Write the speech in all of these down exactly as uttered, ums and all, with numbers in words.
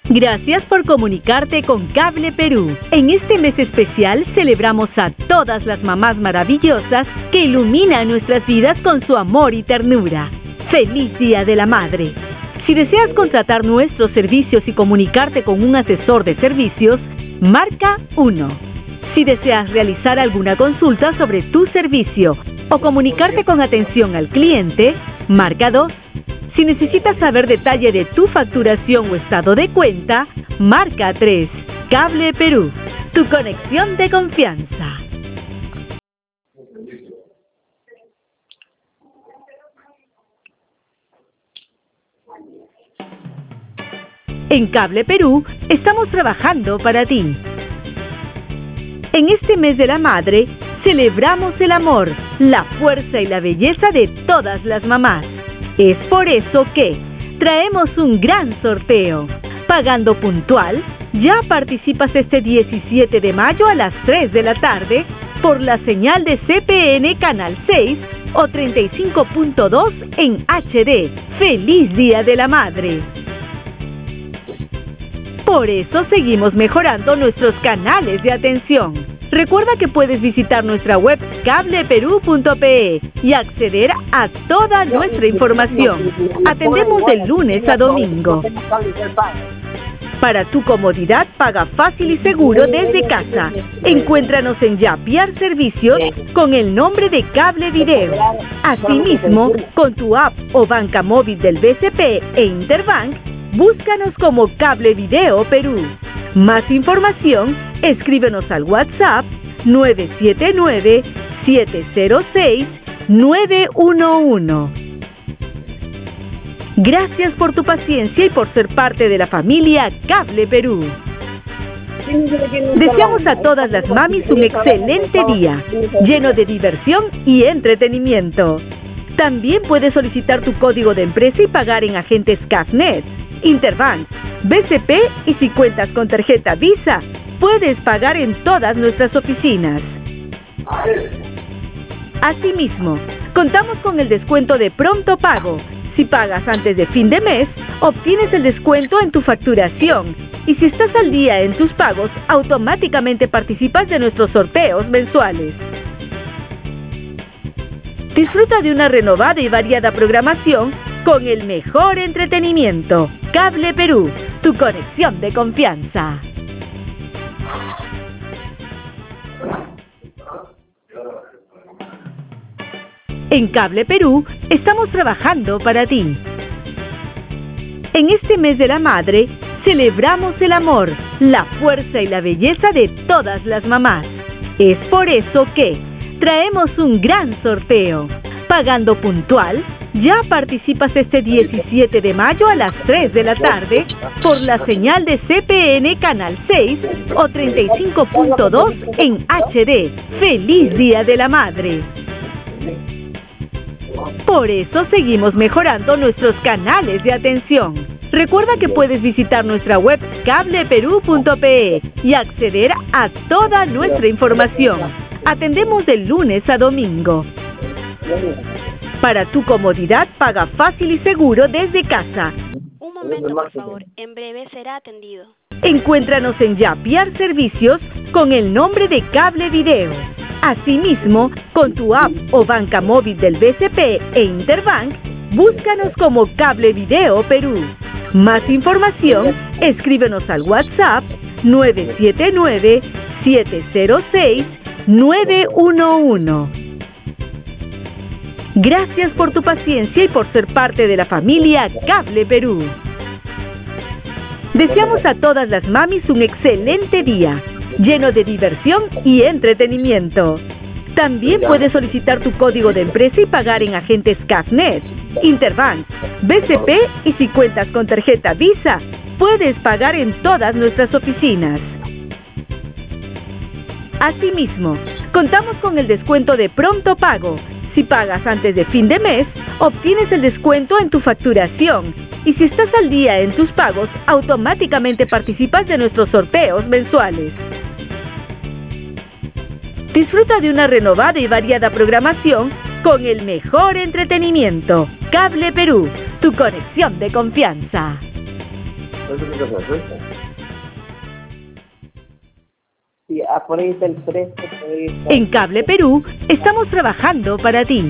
Gracias por comunicarte con Cable Perú. En este mes especial celebramos a todas las mamás maravillosas que iluminan nuestras vidas con su amor y ternura. ¡Feliz Día de la Madre! Si deseas contratar nuestros servicios y comunicarte con un asesor de servicios, marca uno. Si deseas realizar alguna consulta sobre tu servicio o comunicarte con atención al cliente, marca dos. Si necesitas saber detalle de tu facturación o estado de cuenta, marca tres. Cable Perú, tu conexión de confianza. En Cable Perú estamos trabajando para ti. En este mes de la madre, celebramos el amor, la fuerza y la belleza de todas las mamás. Es por eso que traemos un gran sorteo. Pagando puntual, ya participas este diecisiete de mayo a las tres de la tarde por la señal de C P N Canal seis o treinta y cinco punto dos en H D. ¡Feliz Día de la Madre! Por eso seguimos mejorando nuestros canales de atención. Recuerda que puedes visitar nuestra web cable perú punto pe y acceder a toda nuestra información. Atendemos de lunes a domingo. Para tu comodidad, paga fácil y seguro desde casa. Encuéntranos en Yapiar Servicios con el nombre de Cable Video. Asimismo, con tu app o banca móvil del B C P e Interbank, búscanos como Cable Video Perú. Más información, escríbenos al WhatsApp nueve siete nueve, siete cero seis, nueve uno uno. Gracias por tu paciencia y por ser parte de la familia Cable Perú. Deseamos a todas las mamis un excelente día, lleno de diversión y entretenimiento. También puedes solicitar tu código de empresa y pagar en agentes Cafnet, Interbank, B C P y si cuentas con tarjeta Visa, puedes pagar en todas nuestras oficinas. Asimismo, contamos con el descuento de pronto pago. Si pagas antes de fin de mes, obtienes el descuento en tu facturación. Y si estás al día en tus pagos, automáticamente participas de nuestros sorteos mensuales. Disfruta de una renovada y variada programación con el mejor entretenimiento. Cable Perú, tu conexión de confianza. En Cable Perú estamos trabajando para ti. En este mes de la madre, celebramos el amor, la fuerza y la belleza de todas las mamás. Es por eso que traemos un gran sorteo. Pagando puntual, ya participas este diecisiete de mayo a las tres de la tarde por la señal de C P N Canal seis o treinta y cinco punto dos en H D. ¡Feliz Día de la Madre! Por eso seguimos mejorando nuestros canales de atención. Recuerda que puedes visitar nuestra web cable perú punto pe y acceder a toda nuestra información. Atendemos de lunes a domingo. Para tu comodidad, paga fácil y seguro desde casa. Un momento, por favor. En breve será atendido. Encuéntranos en Yapiar Servicios con el nombre de Cable Video. Asimismo, con tu app o banca móvil del B C P e Interbank, búscanos como Cable Video Perú. Más información, escríbenos al WhatsApp nueve siete nueve, siete cero seis, nueve uno uno. Gracias por tu paciencia y por ser parte de la familia Cable Perú. Deseamos a todas las mamis un excelente día, lleno de diversión y entretenimiento. También puedes solicitar tu código de empresa y pagar en agentes Cafnet, Interbank, B C P y si cuentas con tarjeta Visa, puedes pagar en todas nuestras oficinas. Asimismo, contamos con el descuento de pronto pago. Si pagas antes de fin de mes, obtienes el descuento en tu facturación. Y si estás al día en tus pagos, automáticamente participas de nuestros sorteos mensuales. Disfruta de una renovada y variada programación con el mejor entretenimiento. Cable Perú, tu conexión de confianza. Sí, ah, por ahí está el precio. En Cable Perú estamos trabajando para ti.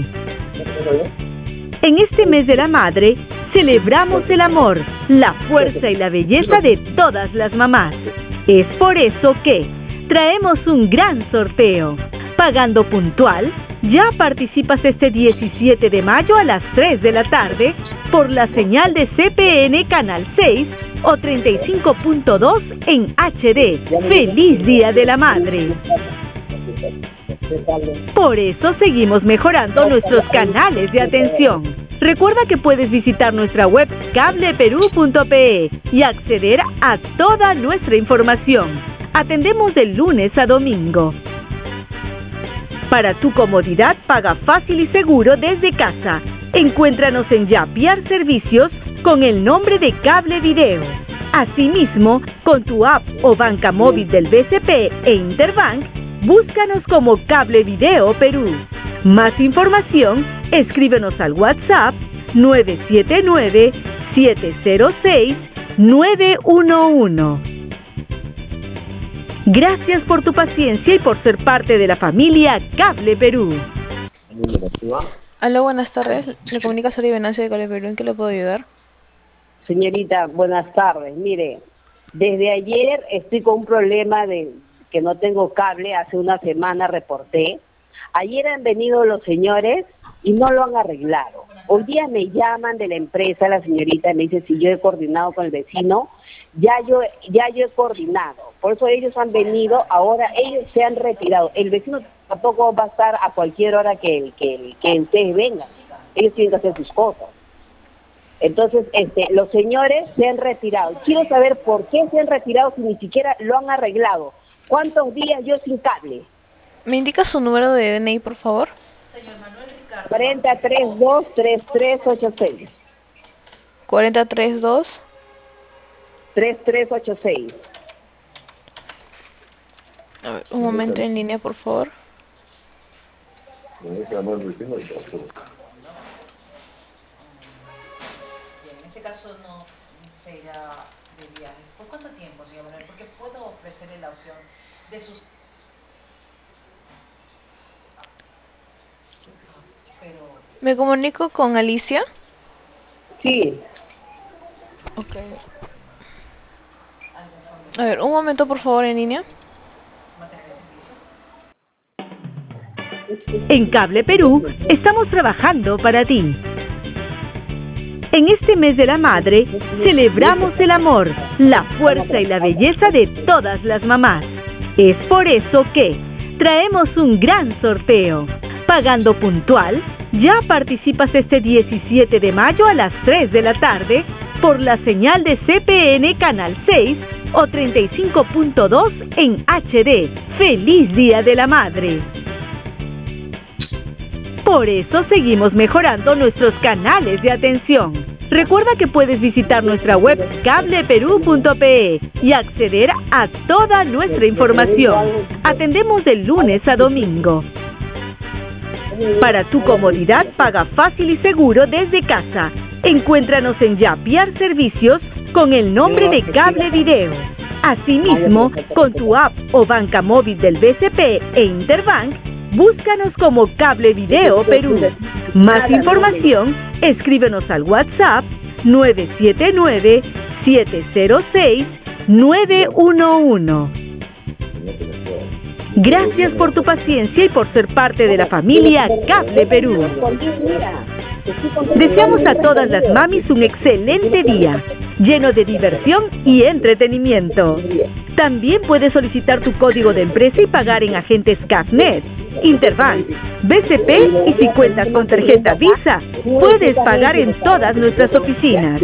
En este mes de la madre, celebramos el amor, la fuerza y la belleza de todas las mamás. Es por eso que traemos un gran sorteo. Pagando puntual, ya participas este diecisiete de mayo a las tres de la tarde por la señal de C P N Canal seis o treinta y cinco punto dos en H D. ¡Feliz Día de la Madre! Por eso seguimos mejorando nuestros canales de atención. Recuerda que puedes visitar nuestra web cable perú punto pe y acceder a toda nuestra información. Atendemos de lunes a domingo. Para tu comodidad, paga fácil y seguro desde casa. Encuéntranos en Yapiar Servicios con el nombre de Cable Video. Asimismo, con tu app o banca móvil del B C P e Interbank, búscanos como Cable Video Perú. Más información, escríbenos al WhatsApp nueve siete nueve, siete cero seis, nueve uno uno. Gracias por tu paciencia y por ser parte de la familia Cable Perú. Aló, buenas tardes. Le comunica Sori Venancia de Cable Perú. ¿En qué le puedo ayudar? Señorita, buenas tardes. Mire, desde ayer estoy con un problema de que no tengo cable. Hace una semana reporté. Ayer han venido los señores y no lo han arreglado. Hoy día me llaman de la empresa, la señorita me dice si yo he coordinado con el vecino. Ya yo, ya yo he coordinado. Por eso ellos han venido, ahora ellos se han retirado. El vecino tampoco va a estar a cualquier hora que, que, que ustedes vengan. Ellos tienen que hacer sus cosas. Entonces, este, los señores se han retirado. Quiero saber por qué se han retirado si ni siquiera lo han arreglado. ¿Cuántos días yo sin cable? ¿Me indica su número de D N I, por favor? Señor Manuel Ricardo. cuarenta, treinta y dos, treinta y tres, ochenta y seis. cuarenta, treinta y dos. treinta y tres, ochenta y seis. A ver, un momento en línea, por favor. En este caso no se irá de viaje. ¿Por cuánto tiempo, señor Manuel? Porque puedo ofrecerle la opción de sus... Pero... ¿Me comunico con Alicia? Sí. Ok. A ver, un momento, por favor, en línea. En Cable Perú estamos trabajando para ti. En este mes de la madre, celebramos el amor, la fuerza y la belleza de todas las mamás. Es por eso que traemos un gran sorteo. Pagando puntual, ya participas este diecisiete de mayo a las tres de la tarde por la señal de C P N Canal seis o treinta y cinco punto dos en H D. ¡Feliz Día de la Madre! Por eso seguimos mejorando nuestros canales de atención. Recuerda que puedes visitar nuestra web cable perú punto pe y acceder a toda nuestra información. Atendemos de lunes a domingo. Para tu comodidad, paga fácil y seguro desde casa. Encuéntranos en Yapiar Servicios con el nombre de Cable Video. Asimismo, con tu app o banca móvil del B C P e Interbank, búscanos como Cable Video Perú. Más información, escríbenos al WhatsApp nueve siete nueve, siete cero seis, nueve uno uno. Gracias por tu paciencia y por ser parte de la familia Cable Perú. Deseamos a todas las mamis un excelente día, lleno de diversión y entretenimiento. También puedes solicitar tu código de empresa y pagar en agentes Cafnet, Interbank, B C P y si cuentas con tarjeta Visa, puedes pagar en todas nuestras oficinas.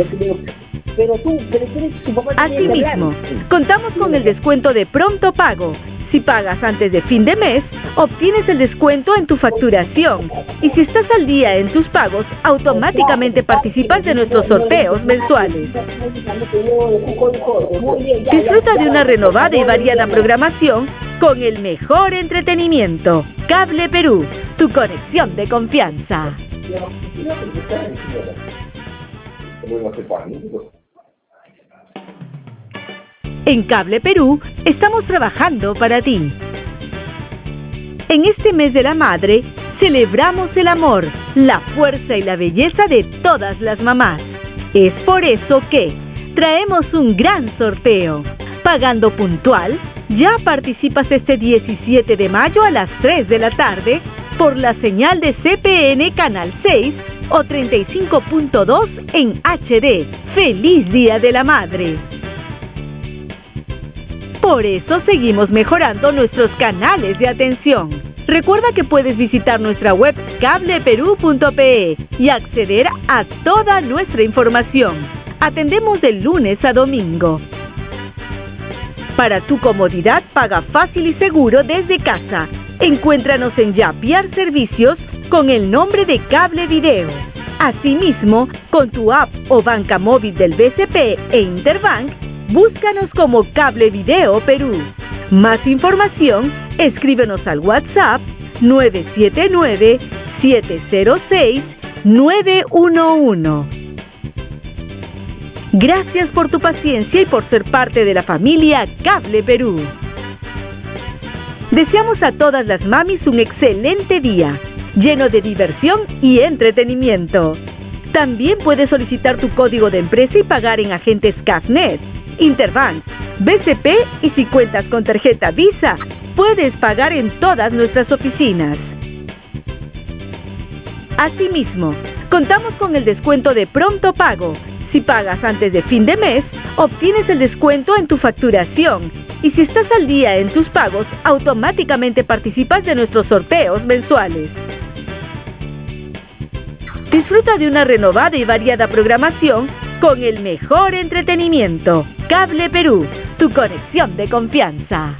Asimismo, contamos con el descuento de pronto pago. Si pagas antes de fin de mes, obtienes el descuento en tu facturación. Y si estás al día en tus pagos, automáticamente participas de nuestros sorteos mensuales. Disfruta de una renovada y variada programación con el mejor entretenimiento. Cable Perú, tu conexión de confianza. ¿Cómo iba a ser para mí? En Cable Perú estamos trabajando para ti. En este mes de la madre, celebramos el amor, la fuerza y la belleza de todas las mamás. Es por eso que traemos un gran sorteo. Pagando puntual, ya participas este diecisiete de mayo a las tres de la tarde por la señal de C P N Canal seis o treinta y cinco punto dos en H D. ¡Feliz Día de la Madre! Por eso seguimos mejorando nuestros canales de atención. Recuerda que puedes visitar nuestra web cable perú punto pe y acceder a toda nuestra información. Atendemos de lunes a domingo. Para tu comodidad, paga fácil y seguro desde casa. Encuéntranos en Yapiar Servicios con el nombre de Cable Video. Asimismo, con tu app o banca móvil del B C P e Interbank, búscanos como Cable Video Perú. Más información, escríbenos al WhatsApp nueve siete nueve, siete cero seis, nueve uno uno. Gracias por tu paciencia y por ser parte de la familia Cable Perú. Deseamos a todas las mamis un excelente día, lleno de diversión y entretenimiento. También puedes solicitar tu código de empresa y pagar en agentes CAFNet, Interbank, B C P y si cuentas con tarjeta Visa, puedes pagar en todas nuestras oficinas. Asimismo, contamos con el descuento de pronto pago. Si pagas antes de fin de mes, obtienes el descuento en tu facturación. Y si estás al día en tus pagos, automáticamente participas de nuestros sorteos mensuales. Disfruta de una renovada y variada programación con el mejor entretenimiento. Cable Perú, tu conexión de confianza.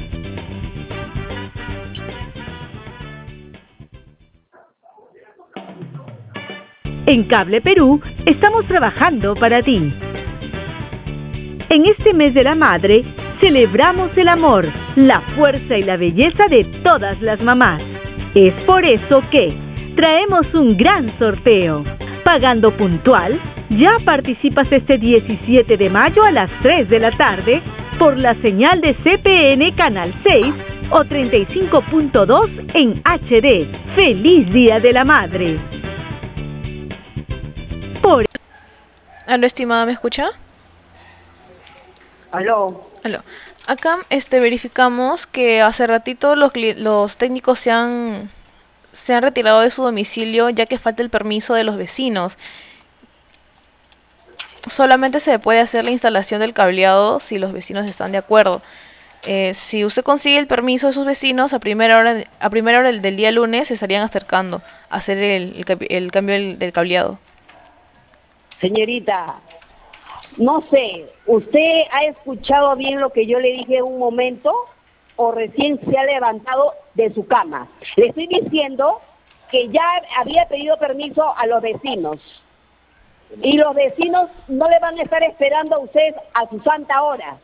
En Cable Perú estamos trabajando para ti. En este mes de la madre, celebramos el amor, la fuerza y la belleza de todas las mamás. Es por eso que traemos un gran sorteo. Pagando puntual, ya participas este diecisiete de mayo a las tres de la tarde por la señal de C P N Canal seis o treinta y cinco punto dos en H D. ¡Feliz Día de la Madre! Por... Aló, estimada, ¿me escucha? Aló. Aló. Acá este, verificamos que hace ratito los, los técnicos se han, se han retirado de su domicilio ya que falta el permiso de los vecinos. Solamente se puede hacer la instalación del cableado si los vecinos están de acuerdo. Eh, si usted consigue el permiso de sus vecinos, a primera hora, a primera hora del, del día lunes se estarían acercando a hacer el, el, el cambio del, del cableado. Señorita, no sé, ¿usted ha escuchado bien lo que yo le dije en un momento o recién se ha levantado de su cama? Le estoy diciendo que ya había pedido permiso a los vecinos y los vecinos no le van a estar esperando a usted a su santa hora.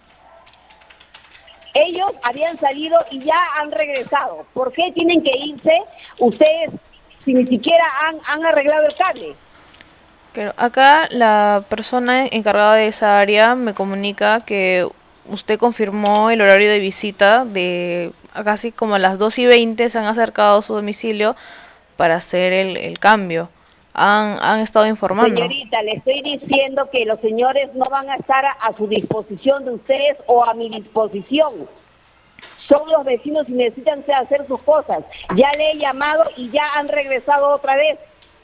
Ellos habían salido y ya han regresado. ¿Por qué tienen que irse ustedes si ni siquiera han, han arreglado el cable? Pero acá la persona encargada de esa área me comunica que usted confirmó el horario de visita de casi como a las dos y veinte se han acercado a su domicilio para hacer el, el cambio. Han, han estado informando. Señorita, le estoy diciendo que los señores no van a estar a, a su disposición de ustedes o a mi disposición. Son los vecinos y necesitan hacer sus cosas. Ya le he llamado y ya han regresado otra vez.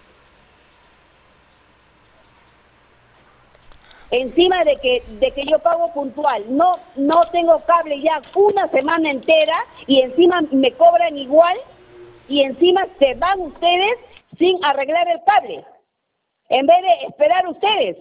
Encima de que de que yo pago puntual, no no tengo cable ya una semana entera y encima me cobran igual y encima se van ustedes sin arreglar el cable, en vez de esperar ustedes.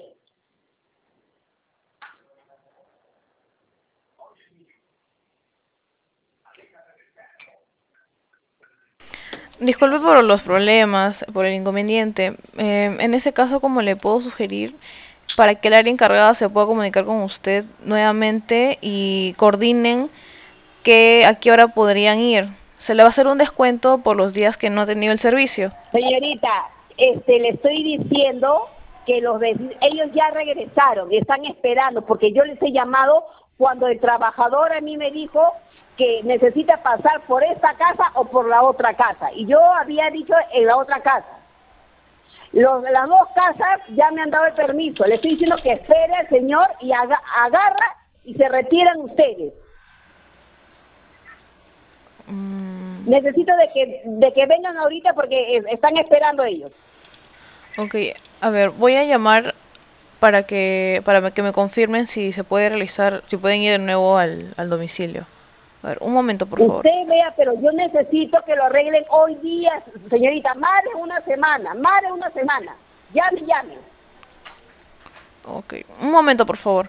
Disculpe por los problemas, por el inconveniente. Eh, en ese caso, como le puedo sugerir, para que el área encargada se pueda comunicar con usted nuevamente y coordinen que a qué hora podrían ir. Se le va a hacer un descuento por los días que no ha tenido el servicio. Señorita, este, le estoy diciendo que los vecinos, ellos ya regresaron, están esperando, porque yo les he llamado cuando el trabajador a mí me dijo que necesita pasar por esta casa o por la otra casa. Y yo había dicho en la otra casa. Los, las dos casas ya me han dado el permiso. Le estoy diciendo que espere al señor y aga, agarra y se retiran ustedes. Mm. Necesito de que de que vengan ahorita porque eh, están esperando ellos. Ok, a ver, voy a llamar para que para que me confirmen si se puede realizar, si pueden ir de nuevo al, al domicilio. A ver, un momento, por favor. Usted vea, pero yo necesito que lo arreglen hoy día, señorita, más de una semana, más de una semana. Llame, llame. Ok, un momento, por favor.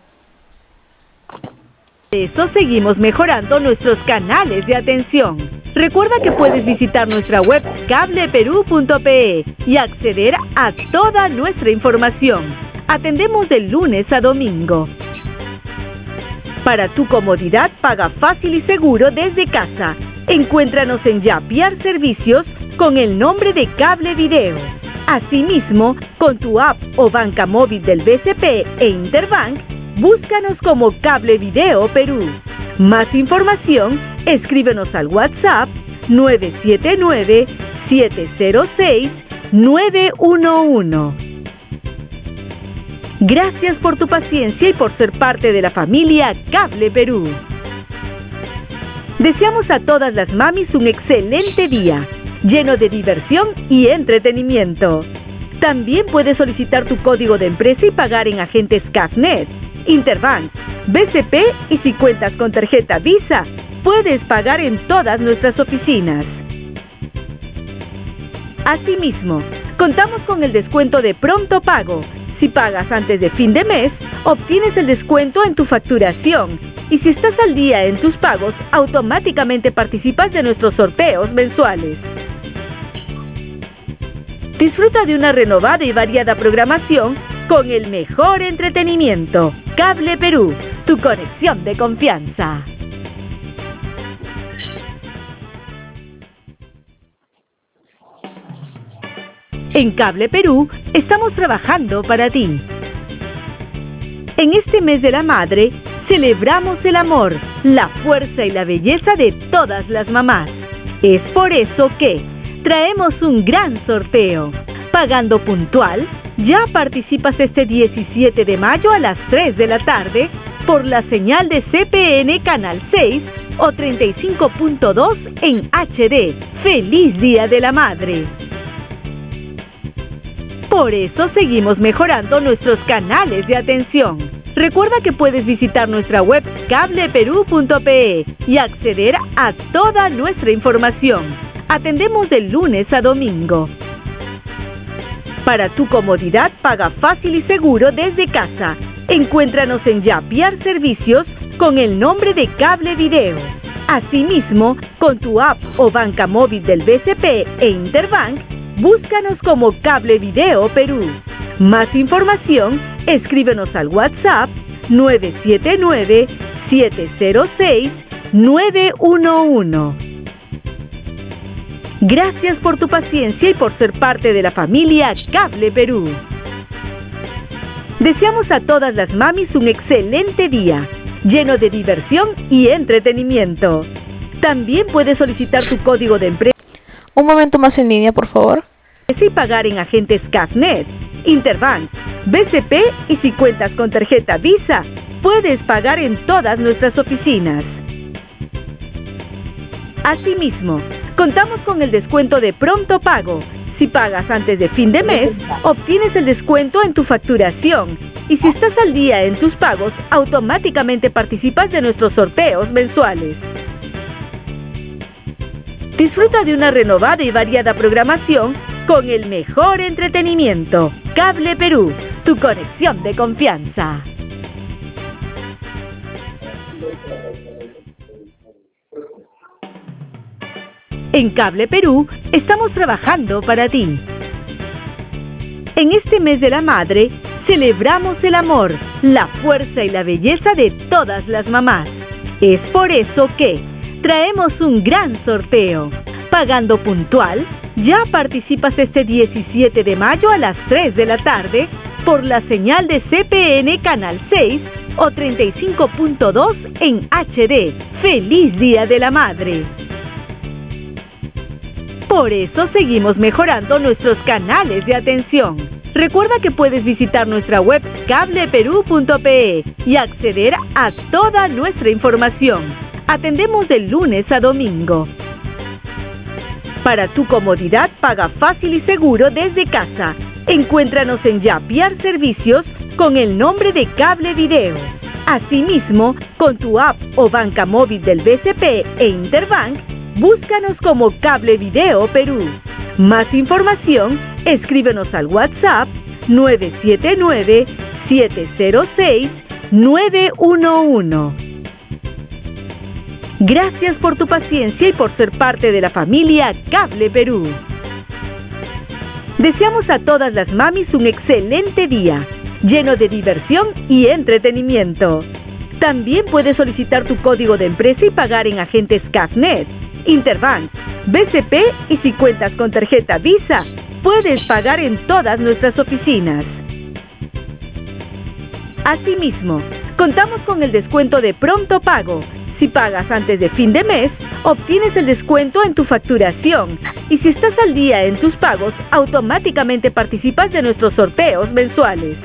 Por eso seguimos mejorando nuestros canales de atención. Recuerda que puedes visitar nuestra web cable perú punto pe y acceder a toda nuestra información. Atendemos de lunes a domingo. Para tu comodidad, paga fácil y seguro desde casa. Encuéntranos en Yapiar Servicios con el nombre de Cable Video. Asimismo, con tu app o banca móvil del B C P e Interbank, búscanos como Cable Video Perú. Más información, escríbenos al WhatsApp nueve siete nueve, siete cero seis, nueve uno uno. Gracias por tu paciencia y por ser parte de la familia Cable Perú. Deseamos a todas las mamis un excelente día, lleno de diversión y entretenimiento. También puedes solicitar tu código de empresa y pagar en agentes Cafnet, Interbank, B C P y si cuentas con tarjeta Visa, puedes pagar en todas nuestras oficinas. Asimismo, contamos con el descuento de pronto pago. Si pagas antes de fin de mes, obtienes el descuento en tu facturación. Y si estás al día en tus pagos, automáticamente participas de nuestros sorteos mensuales. Disfruta de una renovada y variada programación con el mejor entretenimiento. Cable Perú, tu conexión de confianza. En Cable Perú estamos trabajando para ti. En este mes de la madre, celebramos el amor, la fuerza y la belleza de todas las mamás. Es por eso que traemos un gran sorteo. Pagando puntual, ya participas este diecisiete de mayo a las tres de la tarde por la señal de C P N Canal seis o treinta y cinco punto dos en H D. ¡Feliz Día de la Madre! Por eso seguimos mejorando nuestros canales de atención. Recuerda que puedes visitar nuestra web cable perú punto pe y acceder a toda nuestra información. Atendemos de lunes a domingo. Para tu comodidad, paga fácil y seguro desde casa. Encuéntranos en Yapiar Servicios con el nombre de Cable Video. Asimismo, con tu app o banca móvil del B C P e Interbank, búscanos como Cable Video Perú. Más información, escríbenos al WhatsApp nueve siete nueve, siete cero seis, nueve uno uno. Gracias por tu paciencia y por ser parte de la familia Cable Perú. Deseamos a todas las mamis un excelente día, lleno de diversión y entretenimiento. También puedes solicitar tu código de empresa. Un momento más en línea, por favor. Y pagar en agentes Cafnet, Interbank, B C P y si cuentas con tarjeta Visa, puedes pagar en todas nuestras oficinas. Asimismo, contamos con el descuento de pronto pago. Si pagas antes de fin de mes, obtienes el descuento en tu facturación. Y si estás al día en tus pagos, automáticamente participas de nuestros sorteos mensuales. Disfruta de una renovada y variada programación con el mejor entretenimiento. Cable Perú, tu conexión de confianza. En Cable Perú estamos trabajando para ti. En este mes de la madre, celebramos el amor, la fuerza y la belleza de todas las mamás. Es por eso que traemos un gran sorteo. Pagando puntual, ya participas este diecisiete de mayo a las tres de la tarde por la señal de C P N Canal seis o treinta y cinco punto dos en H D. ¡Feliz Día de la Madre! Por eso seguimos mejorando nuestros canales de atención. Recuerda que puedes visitar nuestra web cable perú punto pe y acceder a toda nuestra información. Atendemos de lunes a domingo. Para tu comodidad, paga fácil y seguro desde casa. Encuéntranos en Yapiar Servicios con el nombre de Cable Video. Asimismo, con tu app o banca móvil del B C P e Interbank, búscanos como Cable Video Perú. Más información, escríbenos al WhatsApp nueve siete nueve, siete cero seis, nueve uno uno. Gracias por tu paciencia y por ser parte de la familia Cable Perú. Deseamos a todas las mamis un excelente día, lleno de diversión y entretenimiento. También puedes solicitar tu código de empresa y pagar en agentes Cafnet, Interbank, B C P y si cuentas con tarjeta Visa, puedes pagar en todas nuestras oficinas. Asimismo, contamos con el descuento de pronto pago. Si pagas antes de fin de mes, obtienes el descuento en tu facturación. Y si estás al día en tus pagos, automáticamente participas de nuestros sorteos mensuales.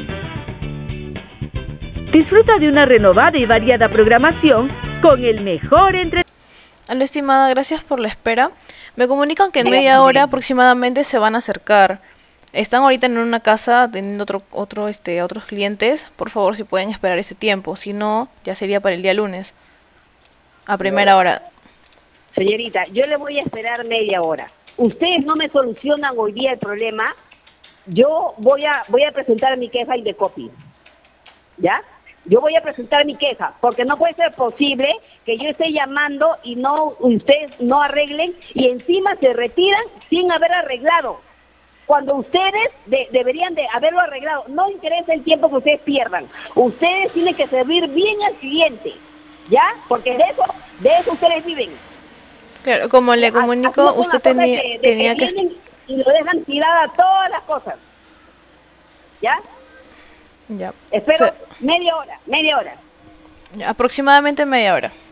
Disfruta de una renovada y variada programación con el mejor entre... Hola, estimada, gracias por la espera. Me comunican que en media hora aproximadamente se van a acercar. Están ahorita en una casa atendiendo otro, otro, este, otros clientes. Por favor, si pueden esperar ese tiempo. Si no, ya sería para el día lunes. A primera hora. Señorita, yo le voy a esperar media hora. Ustedes no me solucionan hoy día el problema. Yo voy a voy a presentar mi queja y de copy. ¿Ya? Yo voy a presentar mi queja, porque no puede ser posible que yo esté llamando y no ustedes no arreglen y encima se retiran sin haber arreglado. Cuando ustedes de, deberían de haberlo arreglado. No interesa el tiempo que ustedes pierdan. Ustedes tienen que servir bien al cliente. ¿Ya? Porque de eso, de eso ustedes viven. Claro, como le comunico, usted tenía, de, de tenía que... que... Y lo dejan tirada todas las cosas. ¿Ya? Ya. Espero Sí. media hora, media hora. Ya, aproximadamente media hora.